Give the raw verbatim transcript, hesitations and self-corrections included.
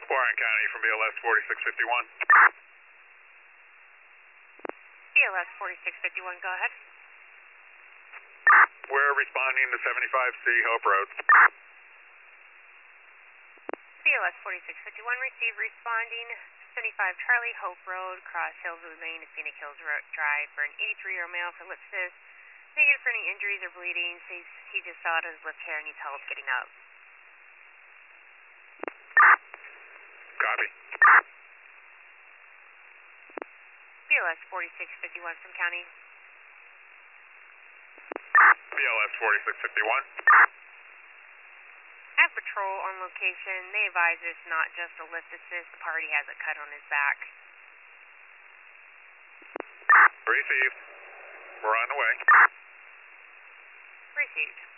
Warren County from B L S forty-six fifty-one. B L S forty-six fifty-one, go ahead. We're responding to seventy-five C Hope Road. B L S forty-six fifty-one, receive responding seventy-five Charlie Hope Road, Cross Hillswood Lane to Scenic Hills Road Drive for an eighty-three-year-old male for lip cyst. Negative for any injuries or bleeding. Says he just sawed his left hair and needs help getting up. Copy. B L S forty-six fifty-one from County. B L S forty-six fifty-one. I have patrol on location. They advise it's not just a lift assist. The party has a cut on his back. Received. We're on the way. Received.